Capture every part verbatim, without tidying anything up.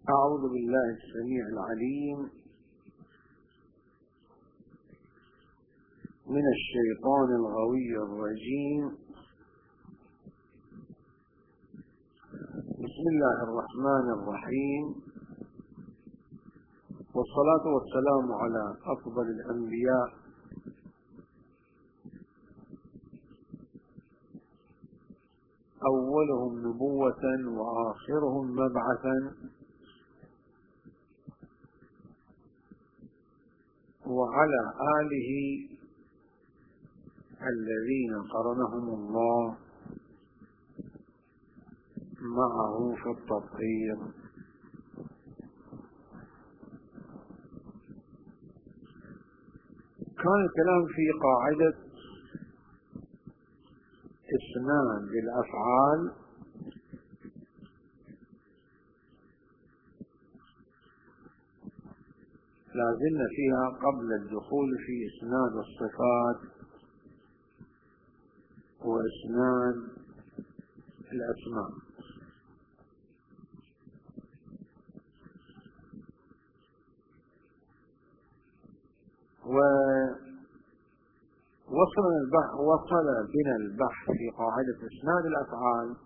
أعوذ بالله السميع العليم من الشيطان الغوي الرجيم. بسم الله الرحمن الرحيم، والصلاة والسلام على أفضل الأنبياء أولهم نبوة وآخرهم مبعثا وعلى آله الذين قرنهم الله معه في التطهير. كان الكلام في قاعدة إسناد الأفعال لازلنا فيها قبل الدخول في إسناد الصفات وإسناد الأسماء. ووصل البحث وصل بنا البحث في قاعدة إسناد الأفعال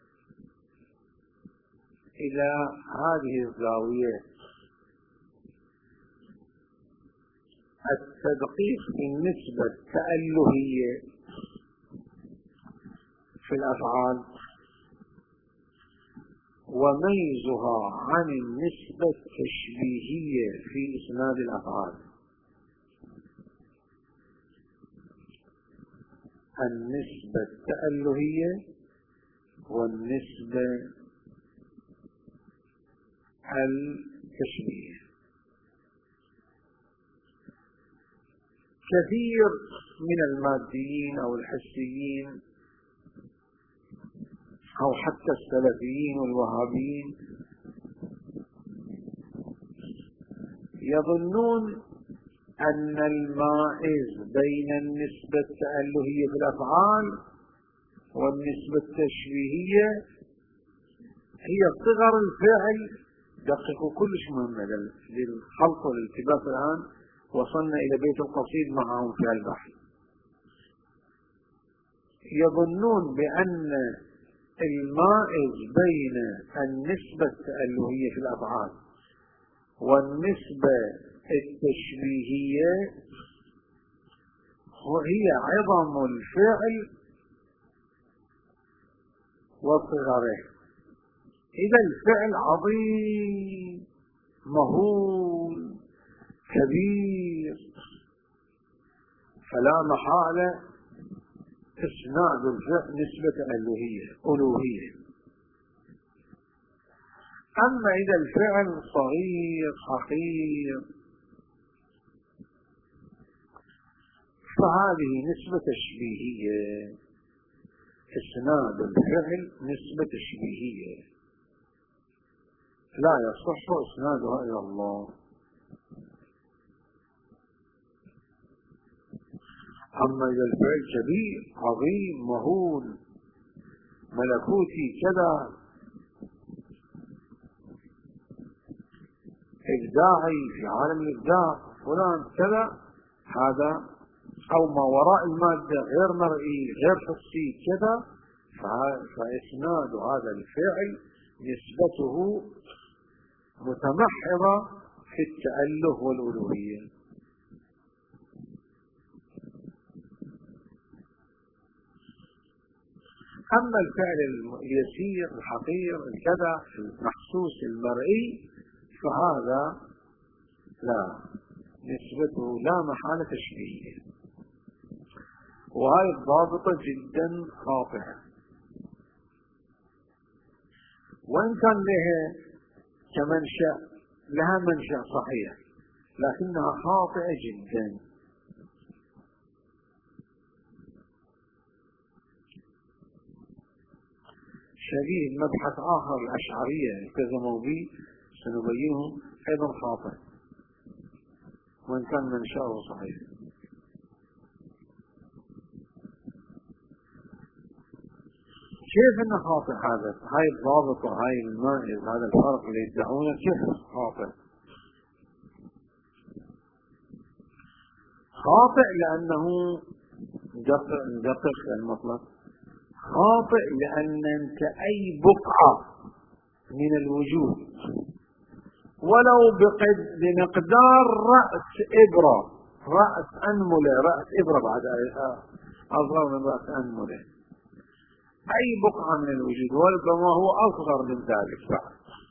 إلى هذه الزاوية: التدقيق في النسبة التألهية في الأفعال وميزها عن النسبة التشبيهية في إسناد الأفعال. النسبة التألهية والنسبة التشبيهية. كثير من الماديين أو الحسيين أو حتى السلفيين والوهابيين يظنون أن المائز بين النسبة التألهية في الأفعال والنسبة التشبيهية هي صغر الفعل. دققوا كلش مهمة للخلط والالتباس. الآن وصلنا إلى بيت القصيد معهم في البحث. يظنون بأن المائز بين النسبة التألهية في الأفعال والنسبة التشبيهية هي عظم الفعل وصغره. إذا الفعل عظيم مهول كبير فلا محالة إسناد الفعل نسبة ألوهية ألوهية. أما إذا الفعل صغير حقير فهذه نسبة تشبيهية. إسناد الفعل نسبة تشبيهية لا يصح إسنادها إلى الله. أما إذا الفعل كبير عظيم مهول ملكوتي كذا إبداعي في عالم الإبداع فلان كذا، هذا أو ما وراء المادة غير مرئي غير حسي كذا، فإسناد هذا الفعل نسبته متمحضة في التأله والألوهية. أما الفعل اليسير الحقير الكذا المحسوس المرئي فهذا لا نسبته لا محالة تشبيهية. وهي الضابطة جدا خاطئة، وإن كان لها كمنشأ لها منشأ صحيح لكنها خاطئة جدا. شبيه مبحث آخر الأشعرية التزموا به سنبينه أيضا خاطئ وإن كان منشأه صحيح. كيف انه خاطئ هذا؟ هاي الضابطة، هاي المائز، هذا الفرق اللي يدعونه كيف خاطئ؟ خاطئ لأنه ندقق المطلق، خاطئ لأن أنت أي بقعة من الوجود ولو بمقدار رأس إبرة، رأس أنملة، رأس إبرة بعد أصغر من رأس أنملة، أي بقعة من الوجود وربما هو أصغر من ذلك بعد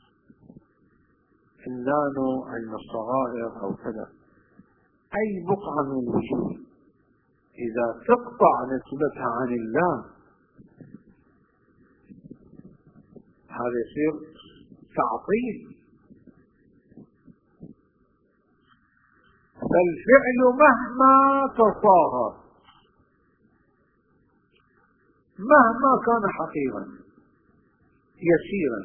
النانو علم الصغائر أو كذا، أي بقعة من الوجود إذا تقطع نسبتها عن الله هذا يصير تعطيل. فالفعل مهما تصاغر، مهما كان حقيرا يسيرا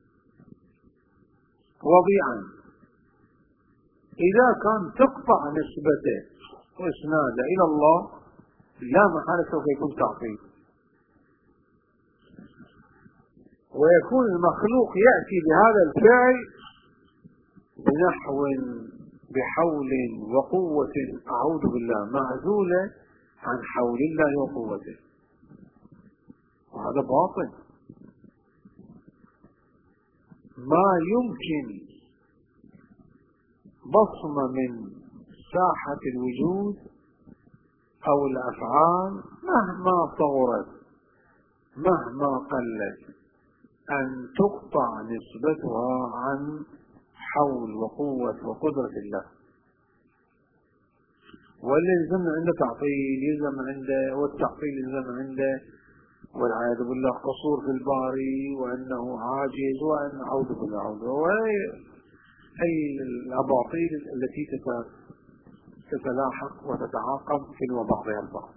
وضيعا، إذا كان تقطع نسبته وإسناده إلى الله لا محالة سوف يكون تعطيل. ويكون المخلوق يأتي بهذا الفعل بنحو بحول وقوة أعوذ بالله معزولة عن حول الله وقوته، وهذا باطل. ما يمكن بصمة من ساحة الوجود أو الأفعال مهما صغرت مهما قلت أن تقطع نسبتها عن حول وقوة وقدرة الله. واللي يلزم عنده تعطيل يلزم عنده، والتعطيل يلزم عنده والعياذ بالله قصور في الباري وأنه عاجز وأن أعوذ بالله أعوذ أي الأباطيل التي تتلاحق وتتعاقب تلو بعضها البعض.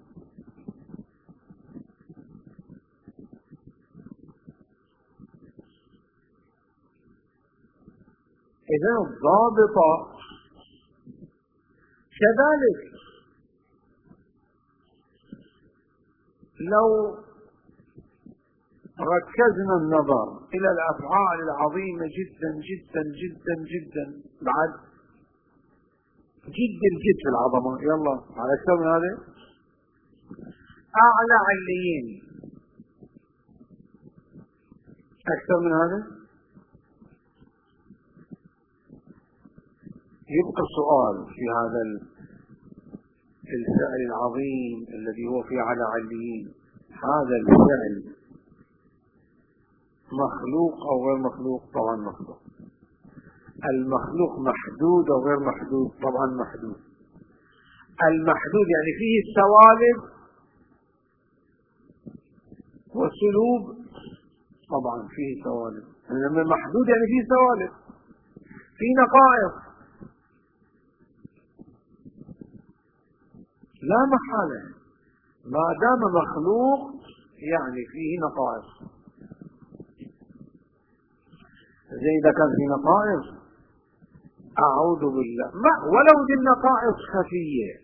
إذن الضابطة كذلك لو ركزنا النظر إلى الأفعال العظيمة جدا جدا جدا جدا بعد جد الجد في العظمة، يلا على أكثر من هذا أعلى عليين، أكثر من هذا يبقى السؤال في هذا الفعل العظيم الذي هو في على عليين، هذا الفعل مخلوق أو غير مخلوق؟ طبعا مخلوق. المخلوق محدود أو غير محدود؟ طبعا محدود. المحدود يعني فيه السوالب والسلوب، طبعا فيه سوالب، لما محدود يعني فيه سوالب، فيه نقائص لا محالة، ما دام مخلوق يعني فيه نقائص. زي إذا كان في نقائص أعوذ بالله ما ولو ذي النقائص خفية،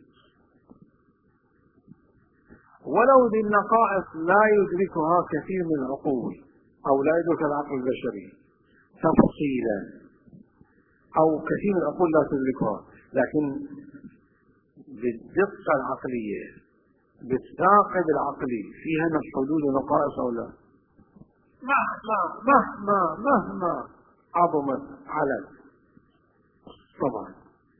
ولو ذي النقائص لا يدركها كثير من العقول أو لا يدرك العقل البشري تفصيلا، أو كثير من العقول لا تدركها، لكن بالدقة العقلية بالثاقب العقلي فيها من حدود ونقائص أو لا، مهما مهما مهما عظمت علت. طبعا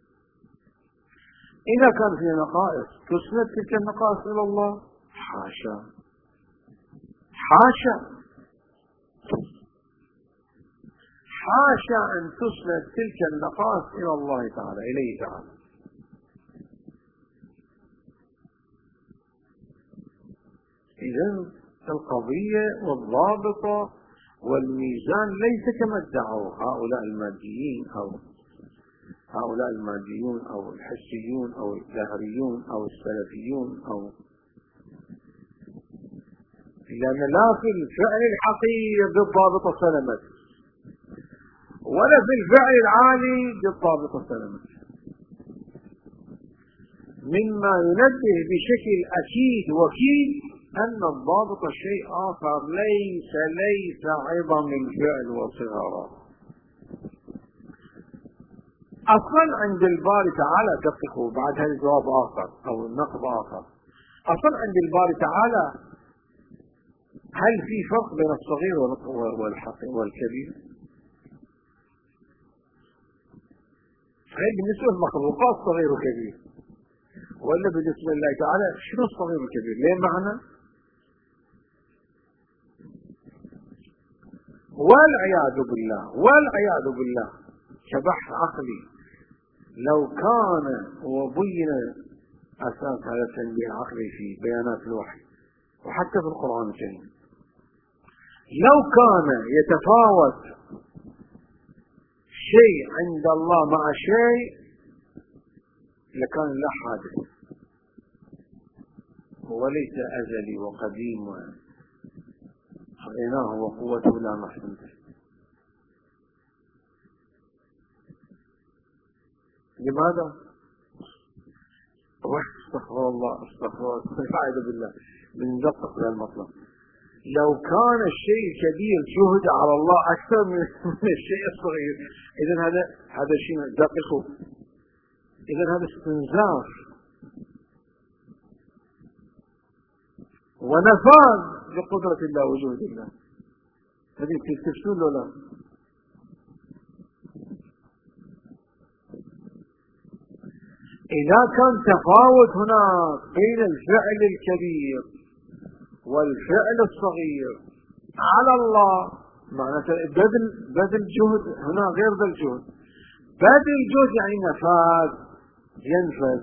إذا كان في نقائص تسند تلك النقائص إلى الله؟ حاشا حاشا حاشا أن تسند تلك النقائص إلى الله تعالى، إليه تعالى. إذن القضية والضابطة والميزان ليس كما ادعوا هؤلاء الماديين أو هؤلاء الماديون أو الحسيون أو الدهريون أو السلفيون، أو لأن لا في الفعل الحقيقي بالضابطة سلمت ولا في الفعل العالي بالضابطة سلمت. مما ينبه بشكل أكيد وكيد أن الضابط شيء آخر، ليس ليس عظم الفعل وصغره. أصلا عند الباري تعالى، دققوا بعد هذا الجواب آخر أو النقد آخر، أصلا عند الباري تعالى هل في فرق بين الصغير والكبير؟ هل بالنسبة للمخلوقات صغير وكبير، ولا بالنسبة لله تعالى شنو الصغير والكبير؟ ليه معنى؟ والعياذ بالله والعياذ بالله كبحث عقلي، لو كان وبين أساس هذا التنبيه العقلي في بيانات الوحي وحتى في القرآن الكريم، لو كان يتفاوت شيء عند الله مع شيء لكان لا حادث، وليس أزلي وقديم وغناه وقوته لا محدود. لماذا؟ استغفر الله استغفر الله استعاذ بالله من دقق هذا المطلب. لو كان الشيء الكبير جهد على الله أكثر من الشيء الصغير، إذا هذا هذا شيء دقيق، إذا هذا استنزاف ونفاذ لقدرة الله وجود الله. هذه تفسير ولا لا؟ إذا كان تفاوت هنا بين الفعل الكبير والفعل الصغير على الله، معناته بذل بذل جهد هنا غير ذا الجهد. بذل جهد يعني نفاذ، ينفذ.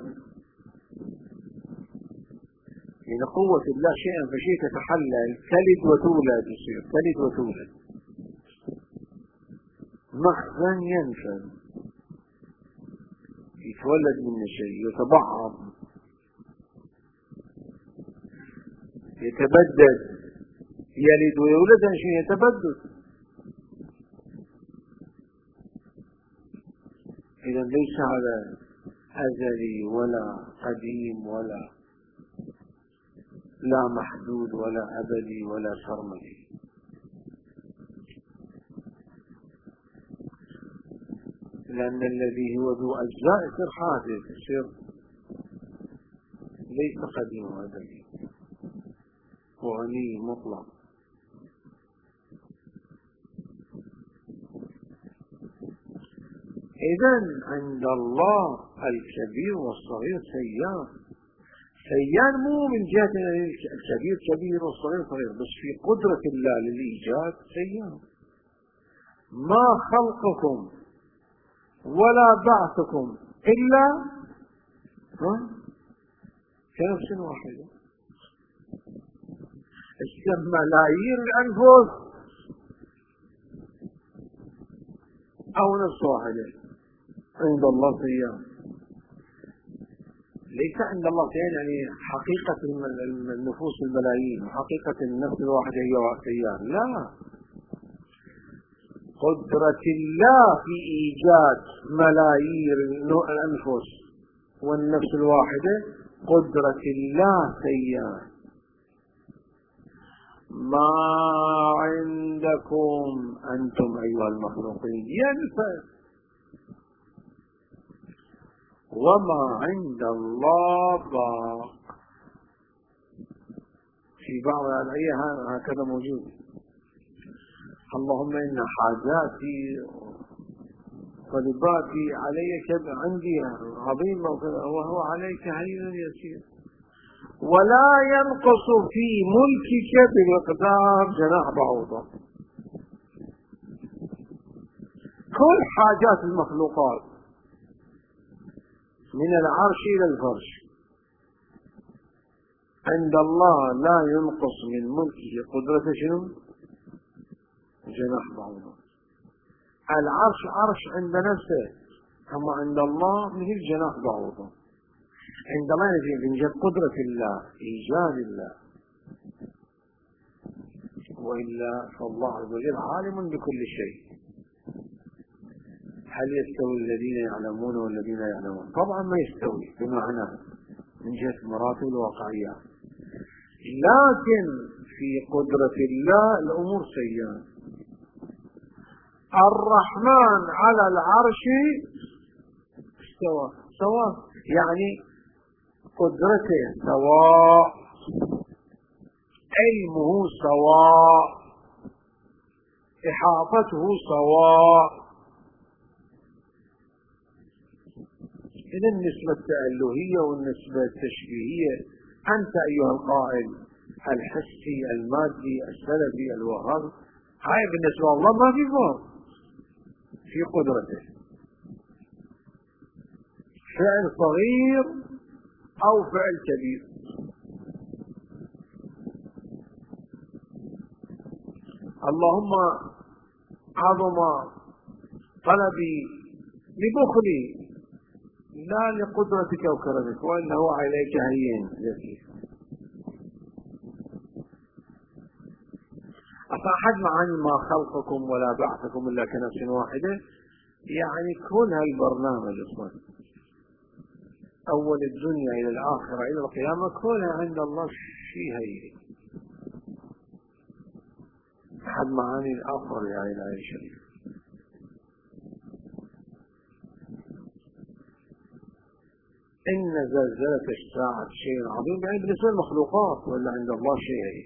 لأن قوة الله شيئا فشيء تتحلل، تلد وتولد، يصير تلد وتولد، مخزن ينفذ، يتولد منه شيء، يتبعض، يتبدد، يلد ويولد، شيء يتبدد. إذا ليس هذا أزلي ولا قديم ولا لا محدود ولا أبدي ولا سرمدي. لأن الذي هو ذو أجزاء يصير حادث، يصير ليس قديم وأبدي وغني مطلق. إذن عند الله الكبير والصغير سيان. سيان مو من جهة الكبير كبير والصغير صغير، بس في قدرة الله للإيجاد سيان. ما خلقكم ولا بعثكم إلا كنفس واحدة. ملايين الأنفس أو نفس واحدة عند الله سيان. ليس عند الله سيان يعني حقيقة النفوس الملايين وحقيقة النفس الواحدة هي سيان، لا. قدرة الله في إيجاد ملايين الأنفس والنفس الواحدة قدرة الله سيان. ما عندكم أنتم أيها المخلوقين ينفذ، وما عند الله باق. في بعض الآيات هكذا موجود: اللهم إن حاجاتي طلباتي عليك عندي عظيمة وهو عليك هين يسير، ولا ينقص في ملكك بمقدار جناح بعوضة. كل حاجات المخلوقات من العرش إلى الفرش عند الله لا ينقص من ملكه قدرة شنو؟ جناح بعوضة. العرش عرش عند نفسه، أما عند الله مثل جناح بعوضة. عند الله من جهة قدرة الله إيجاد الله، وإلا فالله عز وجل عالم بكل شيء. هل يستوي الذين يعلمون والذين يعلمون؟ طبعا ما يستوي، بمعنى من جهة مراتب الواقعية لكن في قدرة الله الأمور سيئة. الرحمن على العرش استوى، سواء يعني قدرته سواء، علمه سواء، إحاطته سواء. إذا النسبة التألهية والنسبة التشبيهية، أنت أيها القائل الحسي المادي السلبي الوهابي، هاي بالنسبة لله ما في فرق في قدرته، فعل صغير أو فعل كبير. اللهم عظم طلبي لبخلي لا لقدرتك وكرمك، وإنه عليك هين يسير. أصحد معاني ما خلقكم ولا بعثكم إلا كنفس واحدة، يعني كل هالبرنامج اصلا أول الدنيا إلى الآخرة إلى القيامة كلها عند الله شيء هي. أحد معاني الآخر يعني الآية الشريفة. إن زلزلة الساعة شيء عظيم، يعني بالنسبة للمخلوقات، ولا عند الله شيء هي.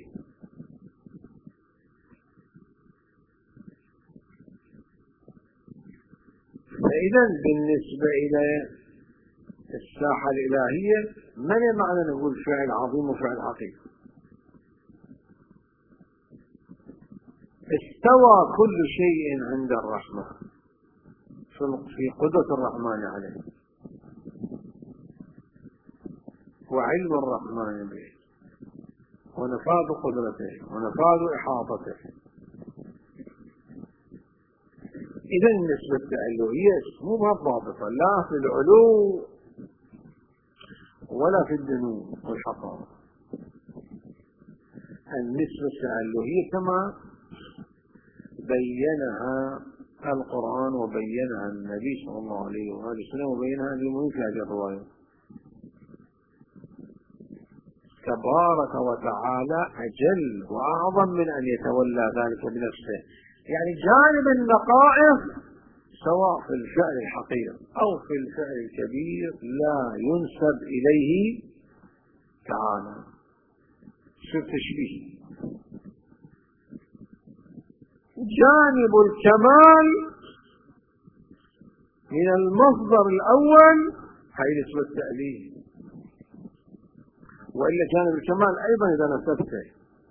فإذا بالنسبة إلى الساحة الإلهية ما له معنى نقول فعل عظيم وفعل حقيقي. استوى كل شيء عند الرحمن في قدرة الرحمن عليه وعلم الرحمن به ونفاذ قدرته ونفاذ إحاطته. إذا النسبة التألهية مو ضابطة لا في العلو ولا في الدنو والحقارة. النسبة التألهية كما بينها القرآن وبينها النبي صلى الله عليه وآله وسلم وبينها المؤمنين في هذه الرواية. تبارك وتعالى أجل وأعظم من أن يتولى ذلك بنفسه. يعني جانب النقائص سواء في الفعل الحقير أو في الفعل الكبير لا ينسب إليه تعالى. شوف تشبيه. جانب الكمال من المصدر الأول هي نسبة التأليه، وإلا جانب الكمال أيضا إذا نسبته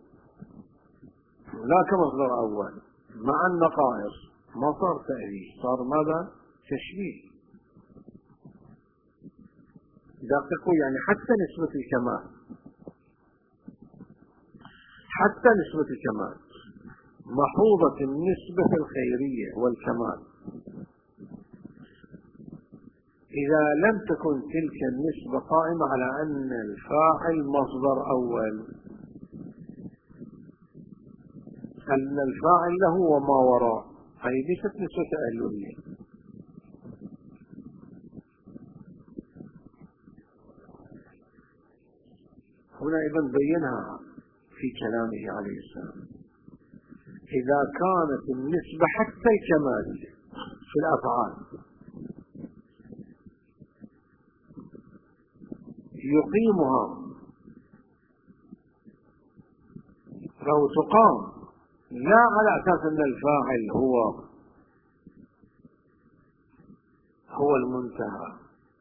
لا كمصدر أول مع النقائص ما صار تأليه، صار ماذا؟ تشبيه. دققوا يعني حتى نسبة الكمال حتى نسبة الكمال محوظة النسبة الخيرية والكمال. إذا لم تكن تلك النسبة قائمة على أن الفاعل مصدر أول، أن الفاعل له وما وراء، هذه ليست نسبة تألهية. هنا أيضا بينها في كلامه عليه السلام. إذا كانت النسبة حتى الكمال في الأفعال يقيمها لو تقام لا على أساس أن الفاعل هو هو المنتهى،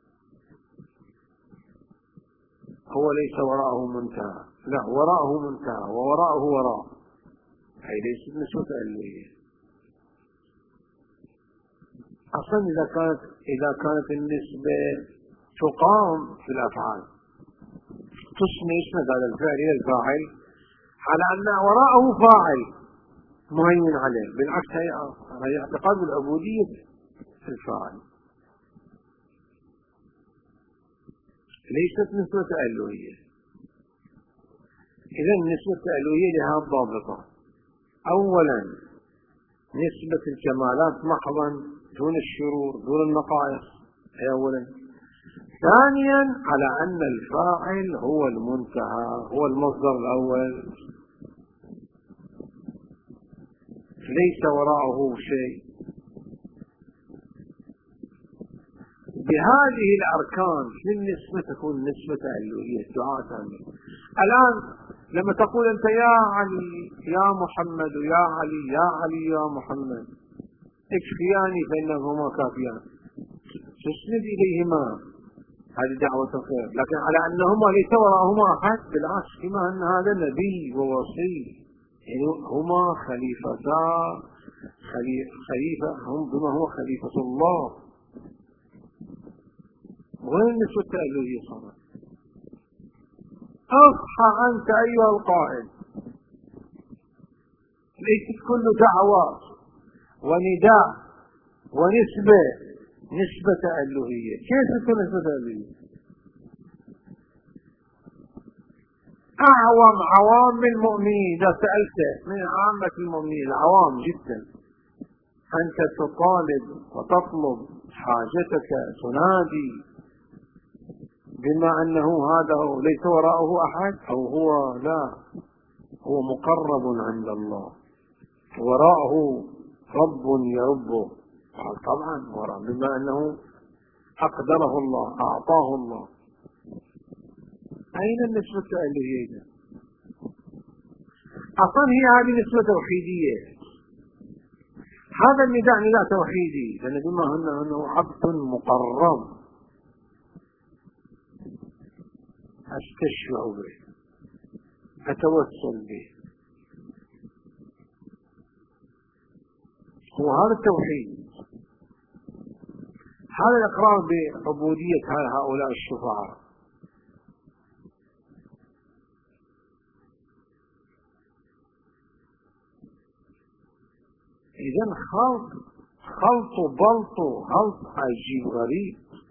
هو ليس وراءه منتهى، لا وراءه منتهى ووراءه وراء، هي ليست نسبة تألهية. أصلا إذا كانت إذا كانت النسبة تقام في الأفعال تسند هذا الفعل إلى الفاعل على أن وراءه فاعل مهيمن عليه، بالعكس هي اعتقاد العبودية في الفاعل، ليست نسبة تألهية. إذا النسبة التألهية لها ضابطة. أولا نسبة الكمالات محضا دون الشرور دون النقائص، هي أولا. ثانيا على أن الفاعل هو المنتهى، هو المصدر الأول، ليس وراءه شيء. بهذه الأركان في النسبة تكون نسبة تألهية، دعاء تألهي. الآن لما تقول أنت يا علي يا محمد يا علي يا علي يا محمد اكفياني فإنهما كافيان، تسند إليهما، هذه دعوة الخير. لكن على أنهما ليس وراءهما أحد، بالعكس، كما أن هذا نبي ووصي، يعني هما خليفتا خليفة، هم بما هو خليفة الله. وين نسبة التألهية صارت؟ اصحى أنت أيها القائل، ليست كل دعوة ونداء ونسبة نسبة تألهية. كيف تكون نسبة تألهية؟ أعوام عوام المؤمنين، إذا سألت من عامة المؤمنين العوام جدا، أنت تطالب وتطلب حاجتك، تنادي بما أنه هذا ليس وراءه أحد، أو هو لا، هو مقرب عند الله، وراءه رب يربه، طبعا وراء بما أنه أقدره الله، أعطاه الله. أين النسبة التألهية؟ أصلا هي هذه نسبة توحيدية، هذا النداء نداء توحيدي، لأن بما أنه عبد مقرب أستشفع به، أتوسل به، وهذا التوحيد، هذا الإقرار بعبودية هؤلاء الشفعاء. إذن خلط خلط بلط خلط عجيب غريب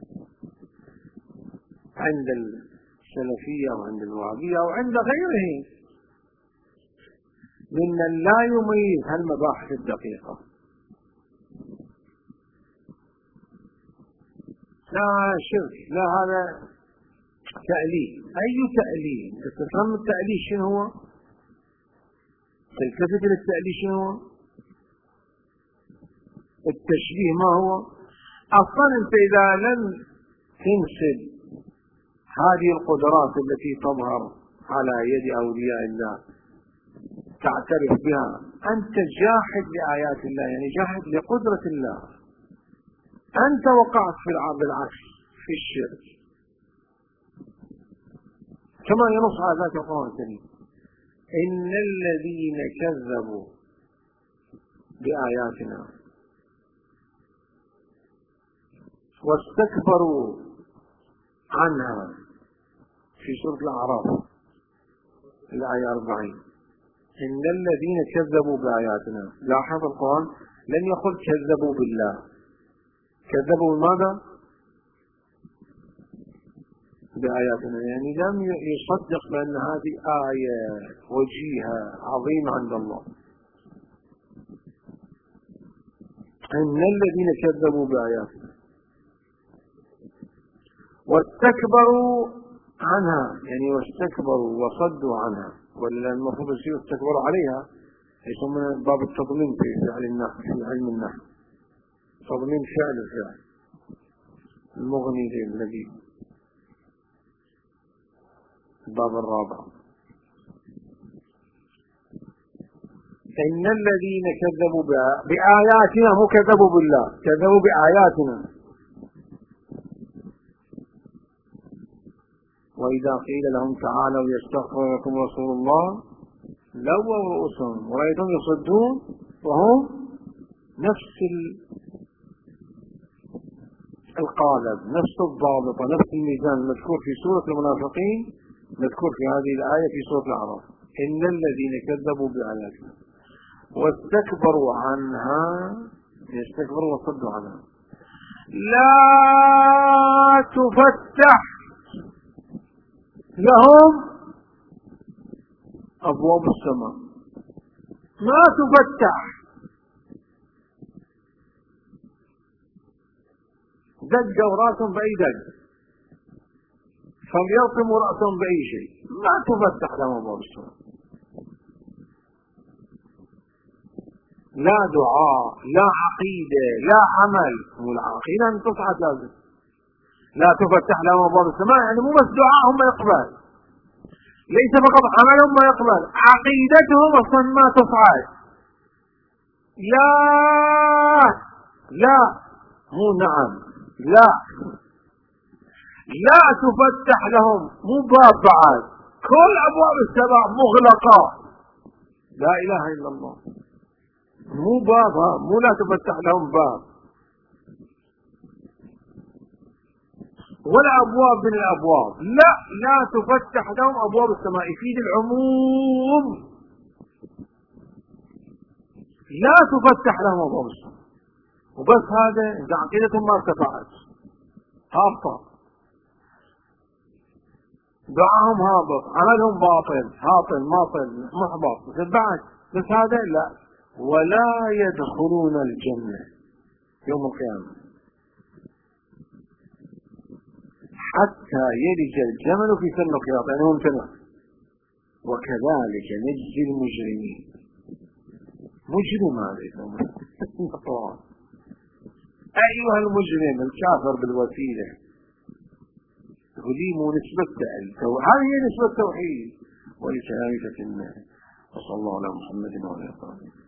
عند السلفية وعند الوهابية وعند غيرهم ممن لا يميز هالمباحث الدقيقة. لا شرك، لا هذا تأليل. أي تأليل؟ تفهم التأليل شنو هو؟ تلتفت للتأليل شنو هو؟ التشبيه ما هو؟ أصلا أنت إذا لم تنسب هذه القدرات التي تظهر على يد أولياء الله تعترف بها، أنت جاحد لآيات الله، يعني جاحد لقدرة الله، أنت وقعت في بالعكس في الشرك، كما ينص على ذات القرآن الكريم: إن الذين كذبوا بآياتنا واستكبروا عنها، في سورة الأعراف الآية أربعين. إن الذين كذبوا بآياتنا، لاحظ القرآن لم يقل كذبوا بالله، كذبوا بماذا؟ بآياتنا، يعني لم يصدق بأن هذه آية وجيهة عظيمة عند الله. إن الذين كذبوا بآياتنا واستكبروا عنها، يعني واستكبروا وصدوا عنها، ولا المفروض يصير استكبروا عليها، يسمونه باب التضمين في فعل النحو، في علم النحو تضمين فعل الفعل المغني للذي، الباب الرابع. إن الذين كذبوا بآياتنا، مو كذبوا بالله، كذبوا بآياتنا. وإذا قيل لهم تعالوا يستغفر لكم رسول الله لووا رؤوسهم ورأيتهم يصدون وهم نفس القالب، نفس الضابط، نفس الميزان المذكور في سورة المنافقين، مذكور في هذه الآية في سورة الأعراف: إن الذين كذبوا بآياتنا واستكبروا عنها، يستكبروا وصدوا عنها، لا تفتح لهم أبواب السماء، ما تفتح، دقوا راسهم بأي دق، فليرقموا رأسهم بأي شيء، ما تفتح لهم أبواب السماء. لا دعاء، لا عقيدة، لا عمل. والعقيدة أن تصعد لازم. لا تفتح لهم أبواب السماء يعني مو بس دعاءهم ما يقبل، ليس فقط عملهم ما يقبل، عقيدتهم أصلا ما تصعد. لا لا مو نعم، لا لا تفتح لهم، مو باب بعد، كل أبواب السماء مغلقة. لا إله إلا الله. مو باب، مو لا تفتح لهم باب ولا أبواب من الأبواب، لا لا تفتح لهم أبواب السماء، يفيد العموم. لا تفتح لهم أبواب السماء وبس. هذا إذا عقيدتهم ما ارتفعت، هابطة، دعاهم هابط، عملهم باطل، هاطل ماطل محبط بعد. بس هذا لا. ولا يدخلون الجنة يوم القيامة حتى يلج الجمل في سن الخياط، يعني ممتنع. وكذلك نجزي المجرمين. مجرم هذا أيها المجرم الكافر بالوسيلة، تقولي مو نسبة التوحيد، هذه هي نسبة التوحيد. ولكذلك في النار. وصلى الله على محمد وعلى اله وصحبه.